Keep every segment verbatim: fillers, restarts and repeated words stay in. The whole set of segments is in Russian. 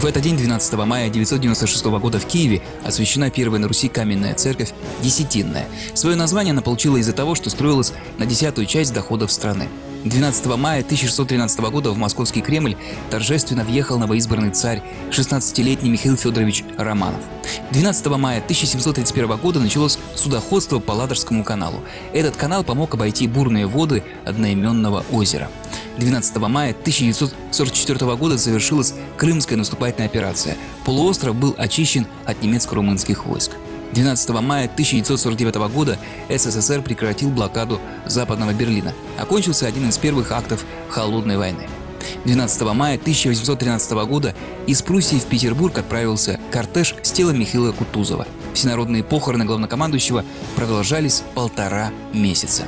этот день, двенадцатого мая девятьсот девяносто шестого года, в Киеве освящена первая на Руси каменная церковь Десятинная. Свое название она получила из-за того, что строилась на десятую часть доходов страны. двенадцатого мая тысяча шестьсот тринадцатого года в Московский Кремль торжественно въехал новоизбранный царь, шестнадцатилетний Михаил Федорович Романов. двенадцатого мая тысяча семьсот тридцать первого года началось судоходство по Ладожскому каналу. Этот канал помог обойти бурные воды одноименного озера. двенадцатого мая тысяча девятьсот сорок четвёртого года завершилась Крымская наступательная операция. Полуостров был очищен от немецко-румынских войск. двенадцатого мая тысяча девятьсот сорок девятого года СССР прекратил блокаду Западного Берлина. Окончился один из первых актов Холодной войны. двенадцатого мая тысяча восемьсот тринадцатого года из Пруссии в Петербург отправился кортеж с телом Михаила Кутузова. Всенародные похороны главнокомандующего продолжались полтора месяца.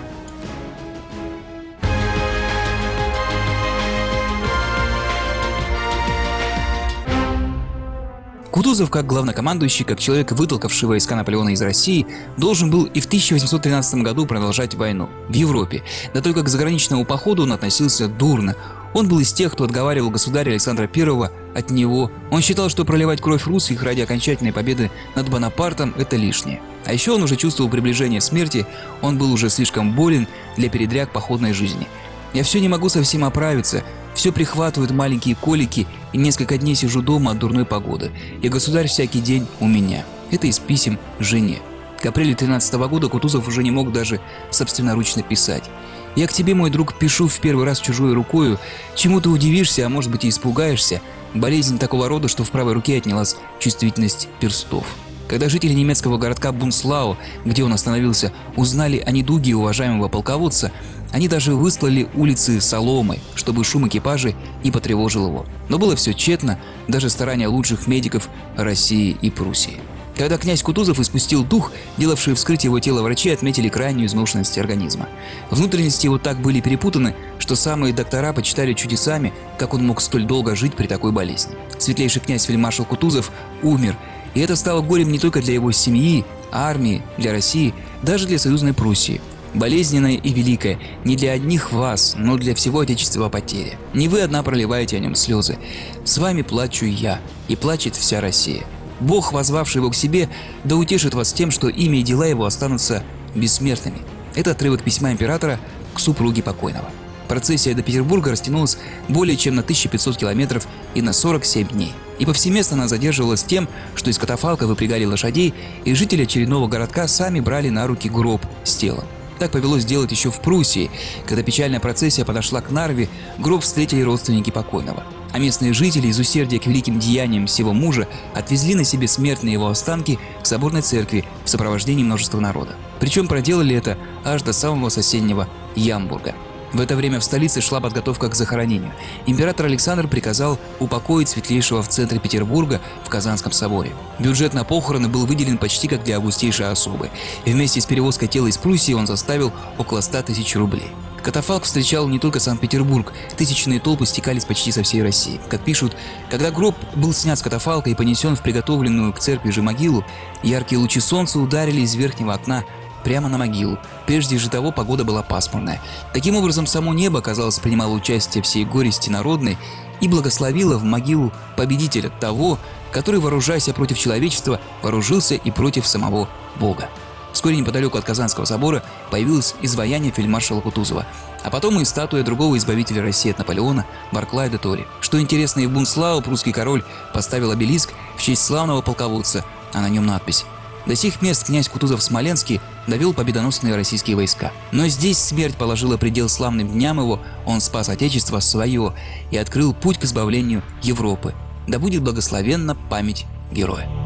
Кутузов, как главнокомандующий, как человек, вытолкавший войска Наполеона из России, должен был и в тысяча восемьсот тринадцатом году продолжать войну в Европе. Да только к заграничному походу он относился дурно. Он был из тех, кто отговаривал государя Александра Первого от него. Он считал, что проливать кровь русских ради окончательной победы над Бонапартом – это лишнее. А еще он уже чувствовал приближение смерти, он был уже слишком болен для передряг походной жизни. «Я все не могу совсем оправиться, все прихватывают маленькие колики, и несколько дней сижу дома от дурной погоды, и государь всякий день у меня». Это из писем жене. К апрелю тринадцатого года Кутузов уже не мог даже собственноручно писать. «Я к тебе, мой друг, пишу в первый раз чужой рукою. Чему ты удивишься, а может быть и испугаешься. Болезнь такого рода, что в правой руке отнялась чувствительность перстов». Когда жители немецкого городка Бунслау, где он остановился, узнали о недуге уважаемого полководца, они даже выслали улицы соломой, чтобы шум экипажей не потревожил его. Но было все тщетно, даже старания лучших медиков России и Пруссии. Когда князь Кутузов испустил дух, делавшие вскрытие его тела врачи отметили крайнюю изношенность организма. Внутренности его так были перепутаны, что самые доктора почитали чудесами, как он мог столь долго жить при такой болезни. Светлейший князь фельдмаршал Кутузов умер, и это стало горем не только для его семьи, армии, для России, даже для союзной Пруссии. Болезненная и великая не для одних вас, но для всего Отечества потеря. Не вы одна проливаете о нем слезы. С вами плачу я, и плачет вся Россия. Бог, воззвавший его к себе, да утешит вас тем, что имя и дела его останутся бессмертными. Это отрывок письма императора к супруге покойного. Процессия до Петербурга растянулась более чем на тысячу пятьсот километров и на сорок семь дней. И повсеместно она задерживалась тем, что из катафалка выпрягали лошадей, и жители очередного городка сами брали на руки гроб с телом. Так повелось сделать еще в Пруссии. Когда печальная процессия подошла к Нарве, гроб встретили родственники покойного. А местные жители из усердия к великим деяниям всего мужа отвезли на себе смертные его останки к соборной церкви в сопровождении множества народа. Причем проделали это аж до самого соседнего Ямбурга. В это время в столице шла подготовка к захоронению. Император Александр приказал упокоить светлейшего в центре Петербурга в Казанском соборе. Бюджет на похороны был выделен почти как для августейшей особы. И вместе с перевозкой тела из Пруссии он составил около ста тысяч рублей. Катафалк встречал не только Санкт-Петербург, тысячные толпы стекались почти со всей России. Как пишут, когда гроб был снят с катафалка и понесен в приготовленную к церкви же могилу, яркие лучи солнца ударили из верхнего окна прямо на могилу. Прежде же того погода была пасмурная. Таким образом, само небо, казалось, принимало участие всей горести народной и благословило в могилу победителя того, который, вооружаясь против человечества, вооружился и против самого Бога. Вскоре неподалеку от Казанского собора появилось изваяние фельдмаршала Кутузова, а потом и статуя другого избавителя России от Наполеона, Барклая де Толли. Что интересно, и в Бунслау прусский король поставил обелиск в честь славного полководца, а на нем надпись: «До сих мест князь Кутузов в Смоленске довел победоносные российские войска. Но здесь смерть положила предел славным дням его, он спас Отечество свое и открыл путь к избавлению Европы. Да будет благословенна память героя».